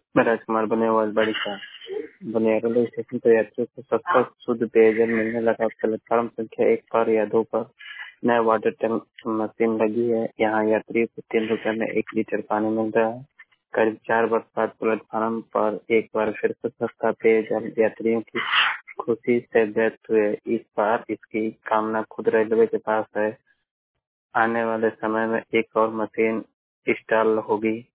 मैं राजकुमार बनियाल बड़ीसा बनिया railway station पर यात्रियों को सस्ता शुद्ध पेयजल मिलने लगा। प्लेटफार्म संख्या 1 पर या 2 पर नया वाटर टैंक मशीन लगी है। यहाँ यात्रियों को 3 रुपए में 1 लीटर पानी मिल रहा है। करीब 4 वर्ष बाद प्लेटफार्म पर एक बार फिर से सस्ता पेयजल यात्रियों की खुशी से व्यक्त हुए। इस बार इसकी कामना खुद रेलवे के पास है। आने वाले समय में एक और मशीन इंस्टॉल होगी